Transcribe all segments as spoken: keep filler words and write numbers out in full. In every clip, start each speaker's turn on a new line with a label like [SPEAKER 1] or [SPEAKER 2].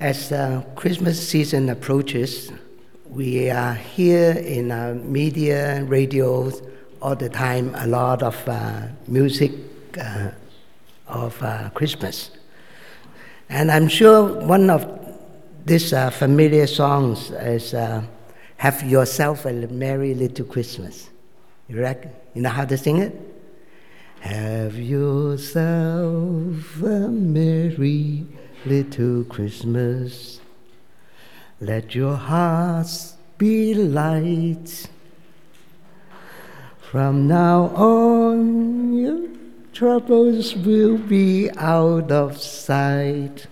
[SPEAKER 1] As the Christmas season approaches, we are here in uh, media, radio, all the time, a lot of uh, music uh, of uh, Christmas. And I'm sure one of these uh, familiar songs is uh, Have Yourself a Merry Little Christmas. You reckon? You know how to sing it? Have yourself a merry little Christmas. Let your hearts be light. From now on, your troubles will be out of sight.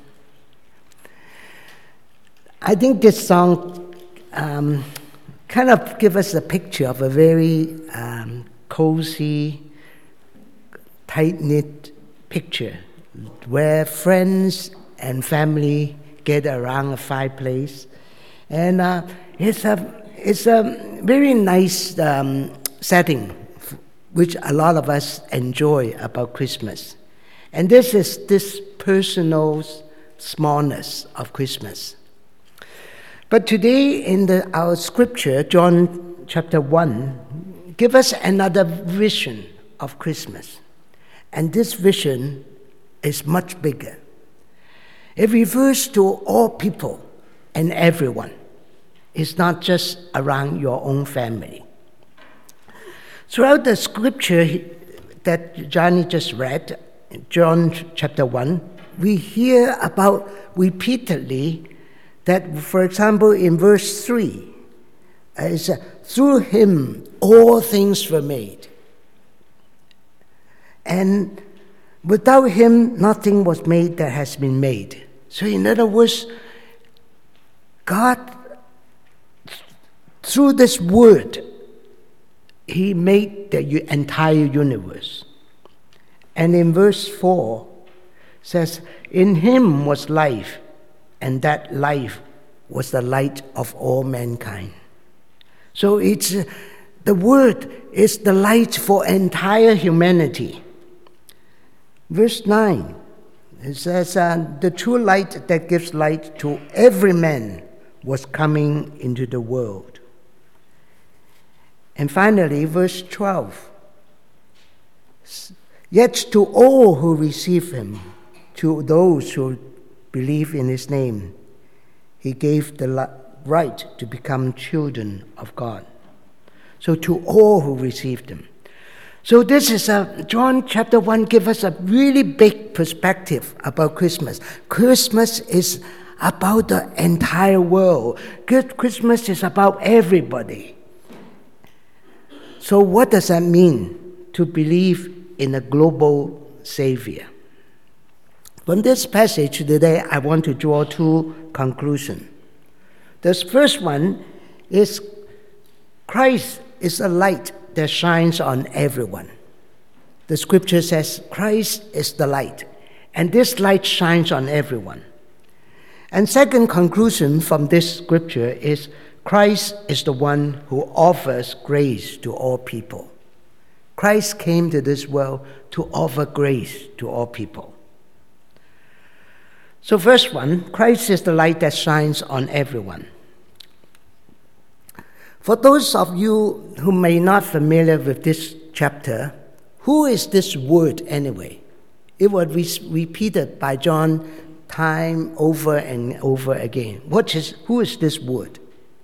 [SPEAKER 1] I think this song um, kind of gives us a picture of a very um, cozy, tight-knit picture where friends and family gather around a fireplace. And uh, it's, a, it's a very nice um, setting, which a lot of us enjoy about Christmas. And this is this personal smallness of Christmas. But today in the, our scripture, John chapter one, give us another vision of Christmas. And this vision is much bigger. It refers to all people and everyone. It's not just around your own family. Throughout the scripture that Johnny just read, John chapter one, we hear about repeatedly that, for example, in verse three, uh, it's, uh, through him all things were made. And without him, nothing was made that has been made. So in other words, God, through this word, he made the entire universe. And in verse four, says, in him was life, and that life was the light of all mankind. So it's uh, the word is the light for entire humanity. Verse nine, it says, uh, the true light that gives light to every man was coming into the world. And finally, verse twelve, yet to all who receive him, to those who believe in his name, he gave the right to become children of God. So to all who received him. So this is a, John chapter one gives us a really big perspective about Christmas. Christmas is about the entire world. Christmas is about everybody. So what does that mean to believe in a global Savior? From this passage today, I want to draw two conclusions. The first one is Christ is a light that shines on everyone. The scripture says Christ is the light, and this light shines on everyone. And second conclusion from this scripture is Christ is the one who offers grace to all people. Christ came to this world to offer grace to all people. So first one, Christ is the light that shines on everyone. For those of you who may not familiar with this chapter, who is this word anyway? It was re- repeated by John time over and over again. What is, who is this word?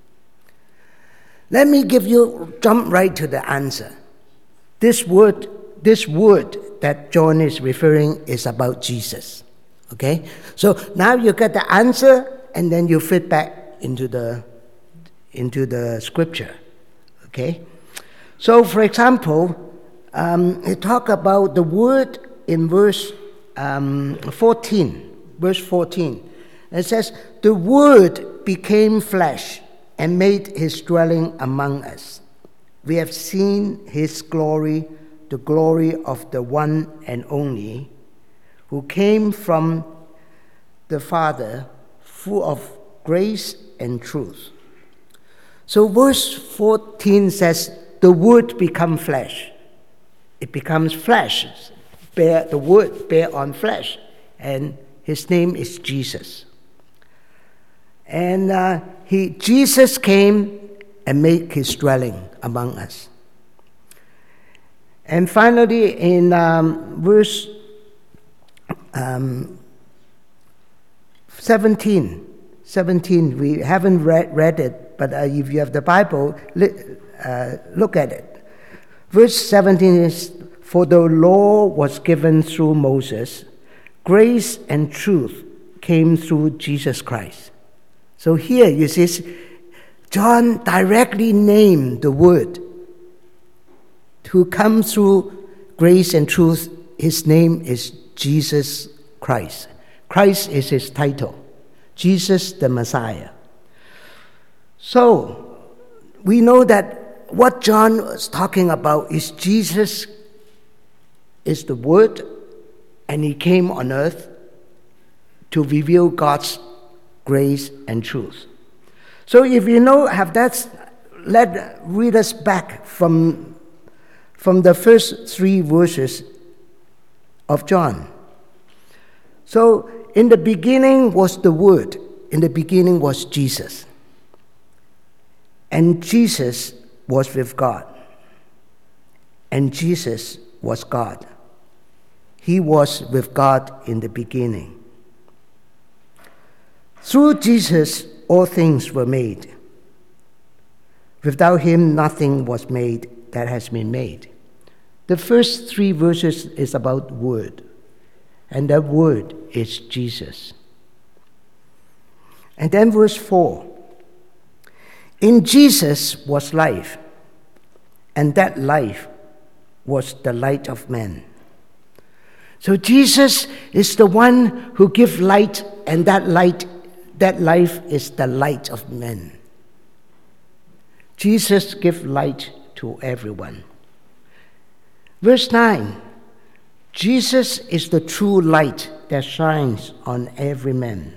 [SPEAKER 1] Let me give you, jump right to the answer. This word, this word that John is referring is about Jesus. Okay? So now you get the answer, and then you fit back into the into the scripture. Okay? So for example, um, it talk about the word in verse um, fourteen. Verse fourteen. It says, the word became flesh and made his dwelling among us. We have seen his glory, the glory of the one and only, who came from the Father, full of grace and truth. So verse fourteen says, the word become flesh. It becomes flesh. Bear, the word bear on flesh. And his name is Jesus. And uh, he, Jesus came and made his dwelling among us. And finally, in um, verse um, seventeen, seventeen, we haven't read, read it, but uh, if you have the Bible, uh, look at it. Verse seventeen is, "For the law was given through Moses, grace and truth came through Jesus Christ." So here you see, John directly named the Word who comes through grace and truth. His name is Jesus Christ. Christ is his title. Jesus the Messiah. So we know that what John was talking about is Jesus is the Word, and he came on earth to reveal God's grace and truth. So if you know, have that, let read us back from, from the first three verses of John. So in the beginning was the Word, in the beginning was Jesus. And Jesus was with God. And Jesus was God. He was with God in the beginning. Through Jesus, all things were made. Without him, nothing was made that has been made. The first three verses is about Word, and that Word is Jesus. And then verse four, "In Jesus was life, and that life was the light of men." So Jesus is the one who gives light, and that light, that life is the light of men. Jesus gives light to everyone. Verse nine, "Jesus is the true light that shines on every man."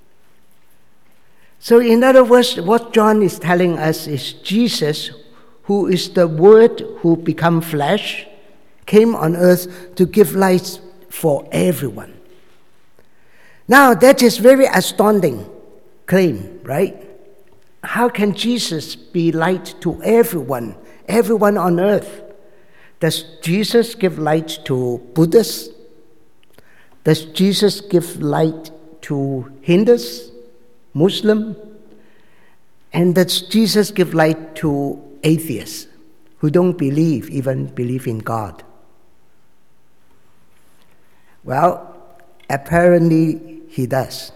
[SPEAKER 1] So in other words, what John is telling us is Jesus, who is the Word who became flesh, came on earth to give light for everyone. Now that is very astounding claim, right? How can Jesus be light to everyone, everyone on earth? Does Jesus give light to Buddhists? Does Jesus give light to Hindus, Muslim? And does Jesus give light to atheists who don't believe, even believe in God? Well, apparently he does.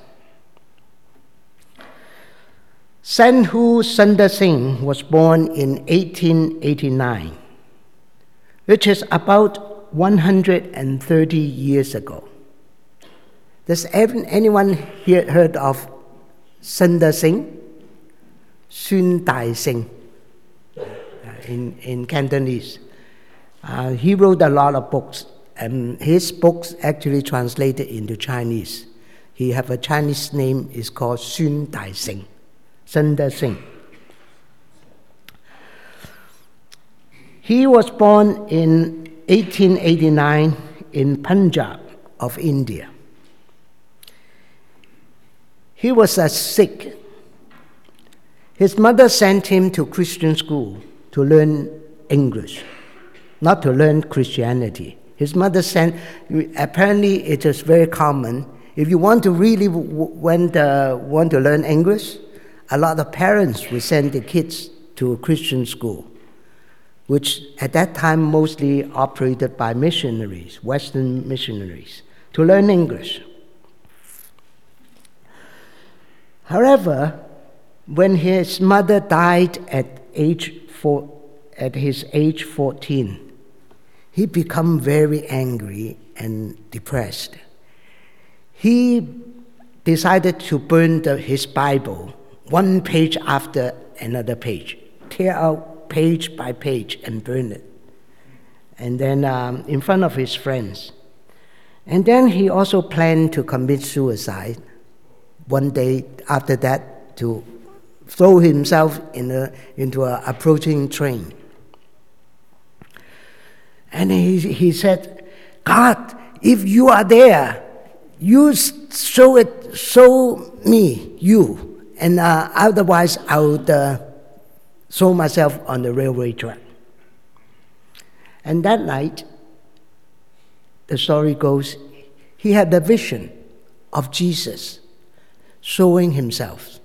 [SPEAKER 1] Sadhu Sundar Singh was born in eighteen eighty-nine, which is about one hundred thirty years ago. Does anyone here heard of Sundar Singh? Sun Dai Singh in, in Cantonese. Uh, he wrote a lot of books, and his books actually translated into Chinese. He have a Chinese name, is called Sun Dai Singh, Sundar Singh. He was born in eighteen eighty-nine in Punjab of India. He was a Sikh. His mother sent him to Christian school to learn English, not to learn Christianity. His mother sent, apparently it is very common, if you want to really want, uh, want to learn English, a lot of parents will send the kids to a Christian school, which at that time mostly operated by missionaries, Western missionaries, to learn English. However, when his mother died at age four, at his age fourteen, he became very angry and depressed. He decided to burn the, his Bible, one page after another page, tear out page by page and burn it. And then um, in front of his friends. And then he also planned to commit suicide one day after that, to throw himself in a, into an approaching train. And he, he said, "God, if you are there, you show it, show me you, and uh, otherwise I would uh, throw myself on the railway track. And that night, the story goes, he had the vision of Jesus showing himself.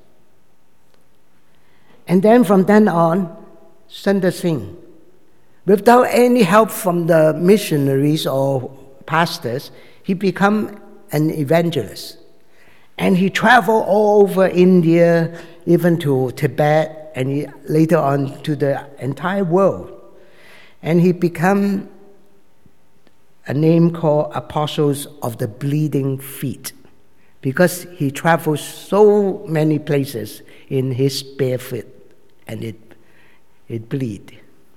[SPEAKER 1] And then from then on, Sundar Singh, without any help from the missionaries or pastors, he became an evangelist. And he traveled all over India, even to Tibet, and he, later on to the entire world. And he became a name called Apostles of the Bleeding Feet, because he traveled so many places in his bare feet, and it, it bleed.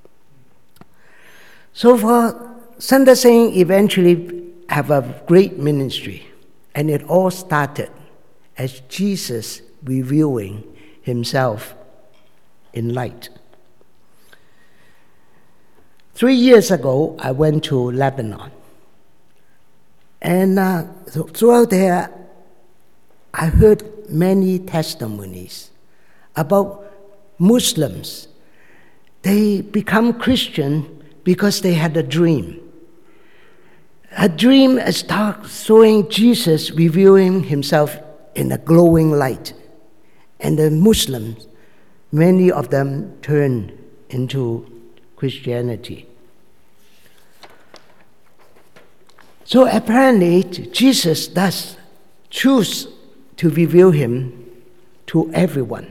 [SPEAKER 1] So for Sundar Singh eventually have a great ministry, and it all started as Jesus revealing himself in light. Three years ago, I went to Lebanon. And uh, throughout there, I heard many testimonies about Muslims. They become Christian because they had a dream. A dream starts showing Jesus revealing himself in a glowing light. And the Muslims, many of them turned into Christianity. So apparently, Jesus does choose to reveal him to everyone.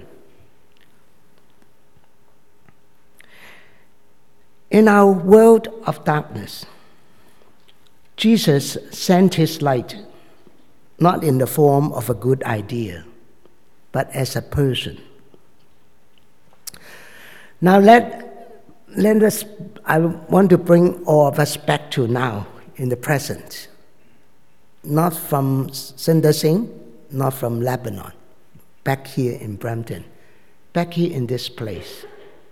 [SPEAKER 1] In our world of darkness, Jesus sent his light not in the form of a good idea, but as a person. Now let, let us, I want to bring all of us back to now, in the present. Not from Sundar Singh, not from Lebanon, back here in Brampton, back here in this place.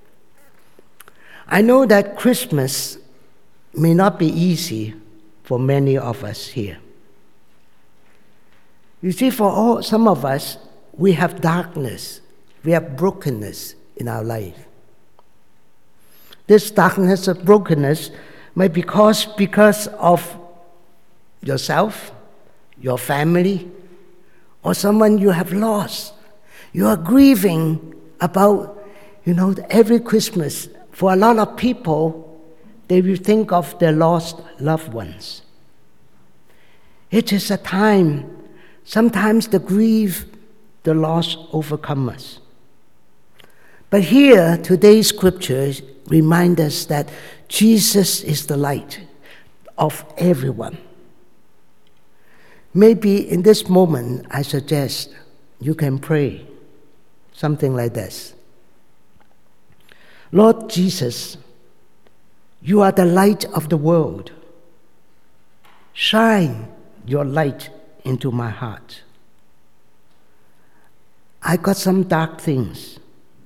[SPEAKER 1] I know that Christmas may not be easy for many of us here. You see, for all, some of us, we have darkness, we have brokenness in our life. This darkness of brokenness might be caused because of yourself, your family, or someone you have lost. You are grieving about, you know, every Christmas. For a lot of people, they will think of their lost loved ones. It is a time, sometimes the grief, the loss overcome us. But here, today's scriptures remind us that Jesus is the light of everyone. Maybe in this moment, I suggest you can pray something like this. Lord Jesus, you are the light of the world. Shine your light into my heart. I got some dark things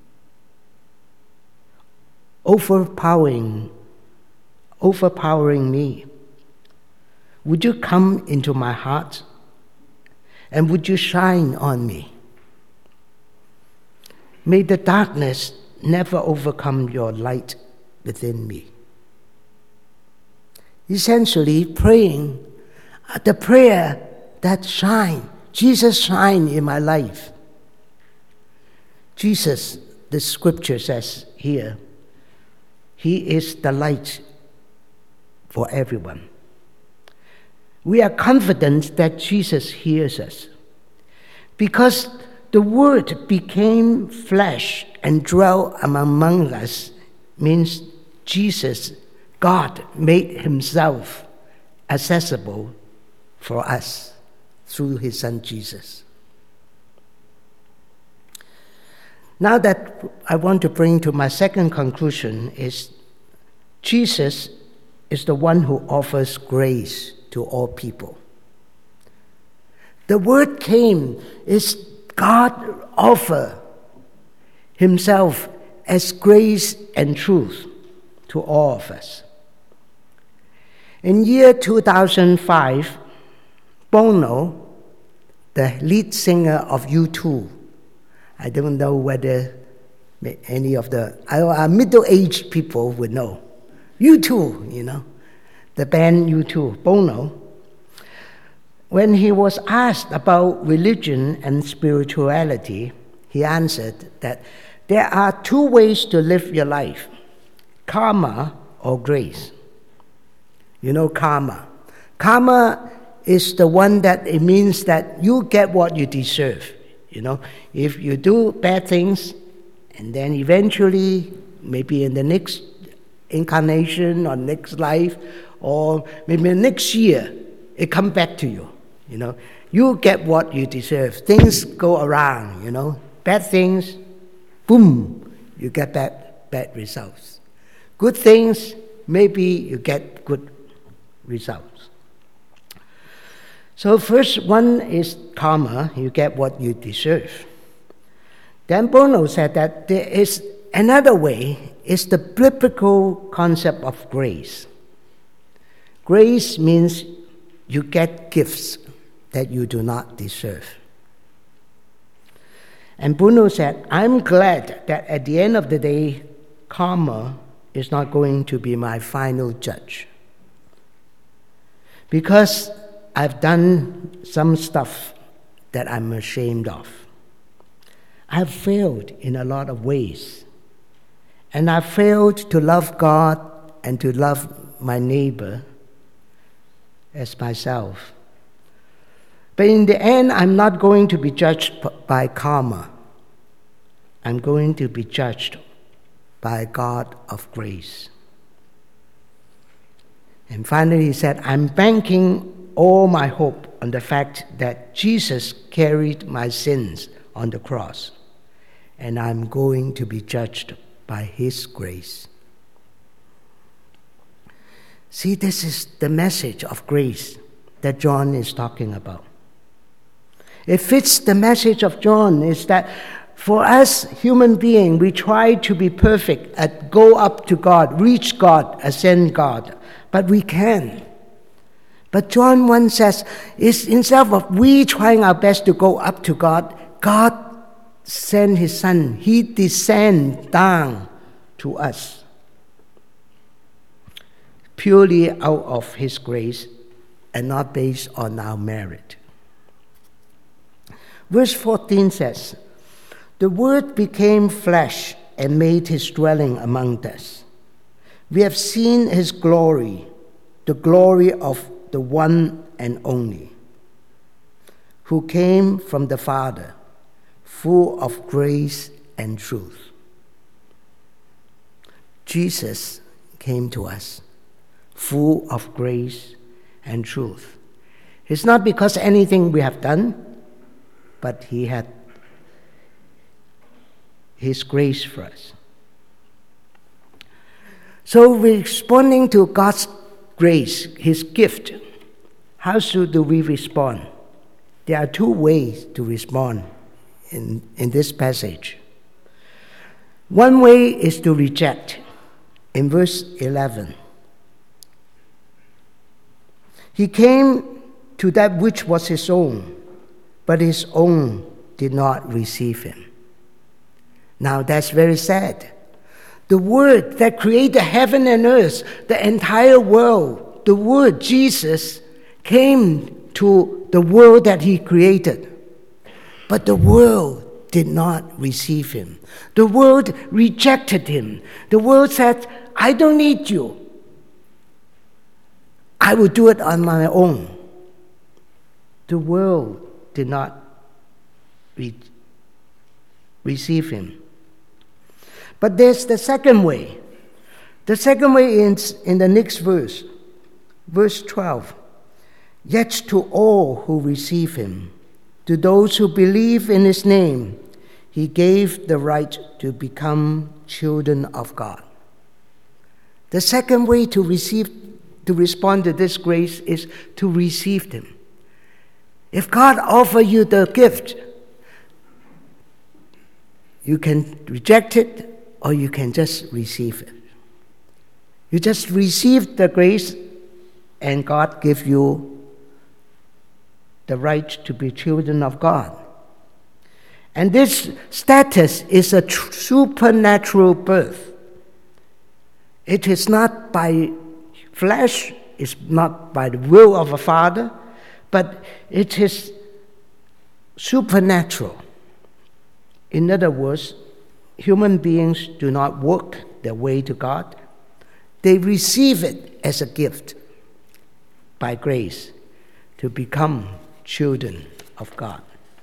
[SPEAKER 1] overpowering, overpowering me. Would you come into my heart and would you shine on me? May the darkness never overcome your light within me. Essentially, praying the prayer that shine, Jesus shine in my life. Jesus, the scripture says here, he is the light for everyone. We are confident that Jesus hears us because the Word became flesh and dwelt among us, means Jesus, God, made himself accessible for us through his Son Jesus. Now that I want to bring to my second conclusion is Jesus is the one who offers grace to all people. The word came is God offer himself as grace and truth to all of us. In year two thousand five, Bono, the lead singer of U two, I don't know whether any of the our middle-aged people would know. U two, you know, the band U two, Bono. When he was asked about religion and spirituality, he answered that there are two ways to live your life, karma or grace. You know karma. Karma is the one that it means that you get what you deserve. You know, if you do bad things, and then eventually, maybe in the next incarnation or next life, or maybe next year, it comes back to you. You know, you get what you deserve. Things go around. You know, bad things, boom, you get bad bad results. Good things, maybe you get good results. So first one is karma, you get what you deserve. Then Bono said that there is another way, it's the biblical concept of grace. Grace means you get gifts that you do not deserve. And Bono said, I'm glad that at the end of the day, karma is not going to be my final judge. Because I've done some stuff that I'm ashamed of. I've failed in a lot of ways. And I've failed to love God and to love my neighbor as myself. But in the end, I'm not going to be judged by karma. I'm going to be judged by a God of grace. And finally he said, I'm banking all my hope on the fact that Jesus carried my sins on the cross, and I'm going to be judged by His grace. See, this is the message of grace that John is talking about. It fits the message of John, is that for us human beings, we try to be perfect, and go up to God, reach God, ascend God, but we can't. But John one says, is instead of we trying our best to go up to God, God sent His Son. He descended down to us, purely out of His grace and not based on our merit. Verse fourteen says, the Word became flesh and made His dwelling among us. We have seen His glory, the glory of the one and only, who came from the Father, full of grace and truth. Jesus came to us, full of grace and truth. It's not because anything we have done, but He had His grace for us. So responding to God's grace, His gift, how should we respond? There are two ways to respond in, in this passage. One way is to reject. In verse eleven, He came to that which was His own, but His own did not receive Him. Now that's very sad. The Word that created heaven and earth, the entire world, the Word, Jesus, came to the world that He created. But the world did not receive Him. The world rejected Him. The world said, I don't need you. I will do it on my own. The world did not re- receive Him. But there's the second way. The second way is in the next verse, verse twelve. Yet to all who receive Him, to those who believe in His name, He gave the right to become children of God. The second way to receive, to respond to this grace is to receive Him. If God offers you the gift, you can reject it, or you can just receive it. You just receive the grace, and God gives you the right to be children of God. And this status is a tr- supernatural birth. It is not by flesh, it's not by the will of a father, but it is supernatural. In other words, human beings do not work their way to God. They receive it as a gift by grace to become children of God.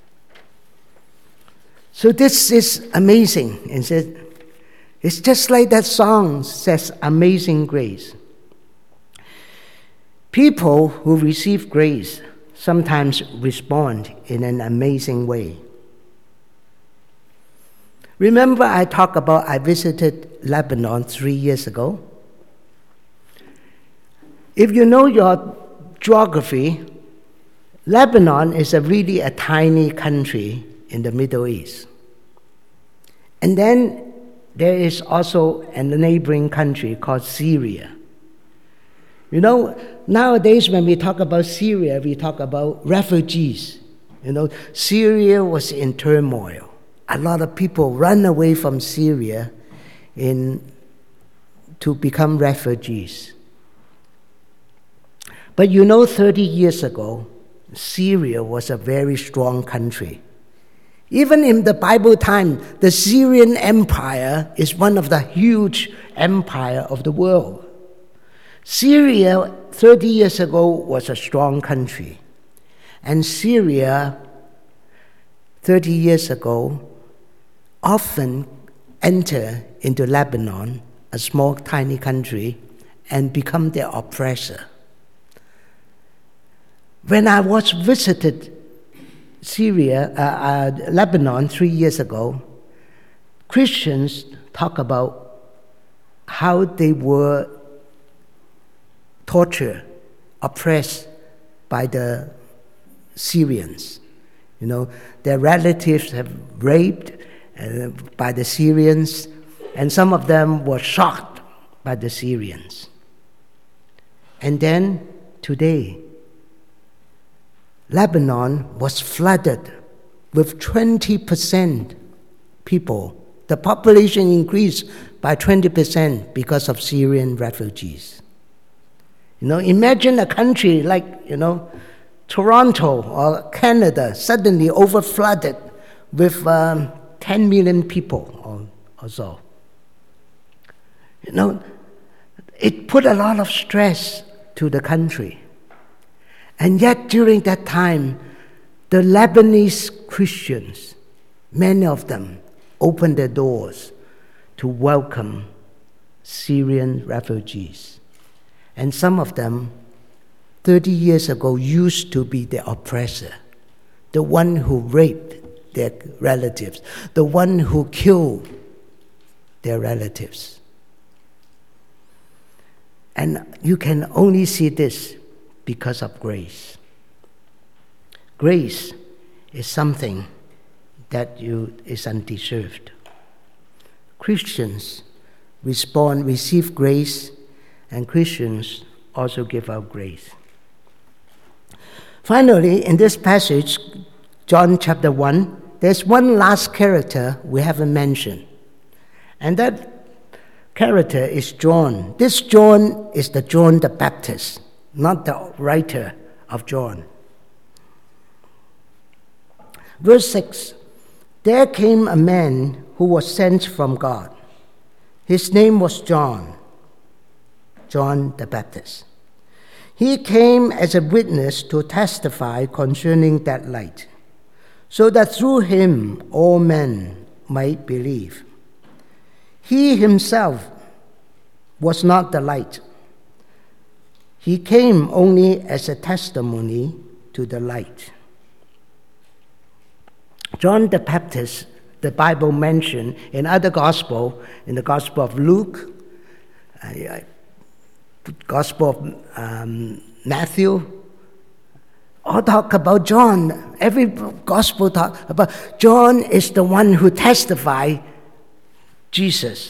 [SPEAKER 1] So this is amazing. And it's just like that song says, Amazing Grace. People who receive grace sometimes respond in an amazing way. Remember I talked about I visited Lebanon three years ago? If you know your geography, Lebanon is a really a tiny country in the Middle East. And then there is also a neighboring country called Syria. You know, nowadays when we talk about Syria, we talk about refugees. You know, Syria was in turmoil. A lot of people run away from Syria in, to become refugees. But you know, thirty years ago, Syria was a very strong country. Even in the Bible time, the Syrian Empire is one of the huge empires of the world. Syria, thirty years ago, was a strong country. And Syria, thirty years ago, often enter into Lebanon, a small, tiny country, and become their oppressor. When I was visited Syria, uh, uh, Lebanon three years ago, Christians talk about how they were tortured, oppressed by the Syrians. You know, their relatives have raped uh, by the Syrians, and some of them were shocked by the Syrians. And then today, Lebanon was flooded with twenty percent people. The population increased by twenty percent because of Syrian refugees. You know, imagine a country like, you know, Toronto or Canada suddenly overflooded with um, ten million people or, or so. You know, it put a lot of stress to the country. And yet during that time, the Lebanese Christians, many of them, opened their doors to welcome Syrian refugees. And some of them, thirty years ago, used to be the oppressor, the one who raped their relatives, the one who killed their relatives. And you can only see this because of grace. Grace is something that you is undeserved. Christians respond, receive grace, and Christians also give out grace. Finally, in this passage, John chapter one, there's one last character we haven't mentioned. And that character is John. This John is the John the Baptist, not the writer of John. Verse six, there came a man who was sent from God. His name was John, John the Baptist. He came as a witness to testify concerning that light, so that through him all men might believe. He himself was not the light. He came only as a testimony to the light. John the Baptist, the Bible mentioned in other gospel, in the Gospel of Luke, uh, Gospel of um, Matthew, all talk about John. Every gospel talk about John is the one who testified Jesus.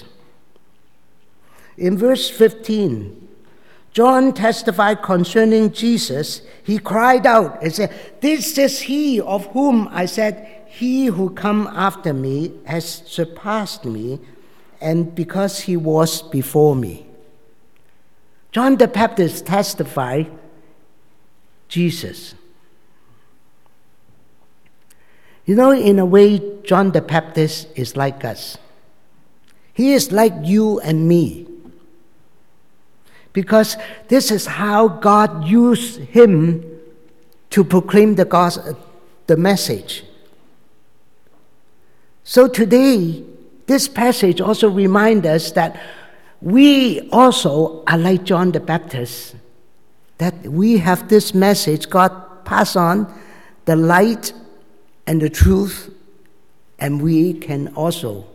[SPEAKER 1] In verse fifteen, John testified concerning Jesus. He cried out and said, this is he of whom I said, he who come after me has surpassed me, and because he was before me. John the Baptist testified Jesus. You know, in a way, John the Baptist is like us. He is like you and me. Because this is how God used him to proclaim the gospel, the message. So today, this passage also reminds us that we also are like John the Baptist, that we have this message God pass on, the light and the truth, and we can also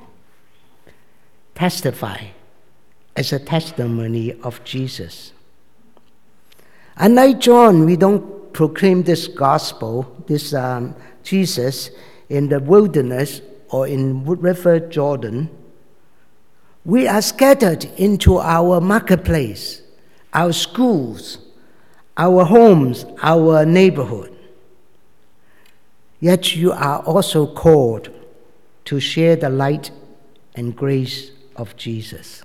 [SPEAKER 1] testify as a testimony of Jesus. Unlike John, we don't proclaim this gospel, this um, Jesus, in the wilderness or in River Jordan. We are scattered into our marketplace, our schools, our homes, our neighborhood. Yet you are also called to share the light and grace of Jesus.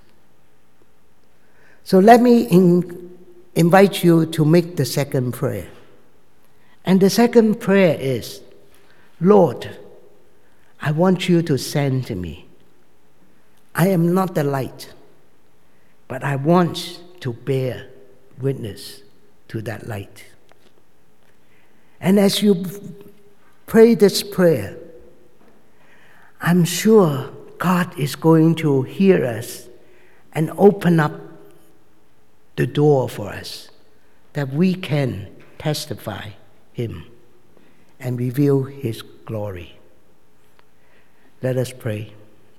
[SPEAKER 1] So let me in, invite you to make the second prayer. And the second prayer is, Lord, I want you to send me. I am not the light, but I want to bear witness to that light. And as you pray this prayer, I'm sure God is going to hear us and open up the door for us that we can testify Him and reveal His glory. Let us pray.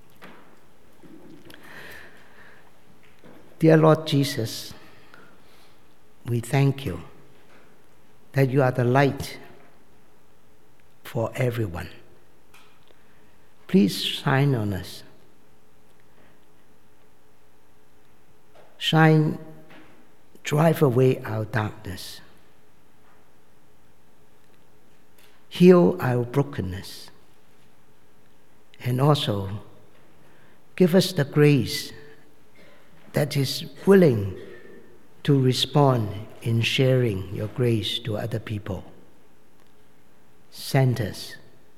[SPEAKER 1] Dear Lord Jesus, we thank you that you are the light for everyone. Please shine on us. Shine, drive away our darkness. Heal our brokenness. And also, give us the grace that is willing to respond in sharing your grace to other people. Send us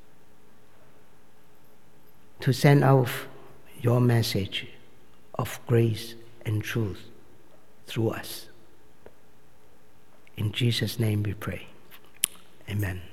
[SPEAKER 1] to send out your message of grace and truth through us. In Jesus' name we pray. Amen.